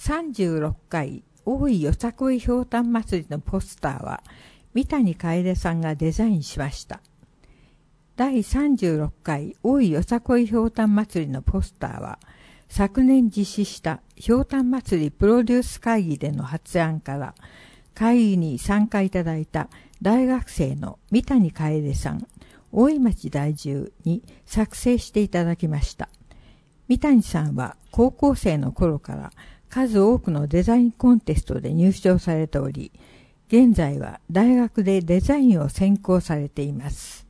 36回大井よさこいひょうたん祭りのポスターは三谷楓さんがデザインしました。第36回大井よさこいひょうたん祭りのポスターは昨年実施したひょうたん祭りプロデュース会議での発案から会議に参加いただいた大学生の三谷楓さん、大井町在住に作成していただきました。三谷さんは高校生の頃から数多くのデザインコンテストで入賞されており、現在は大学でデザインを専攻されています。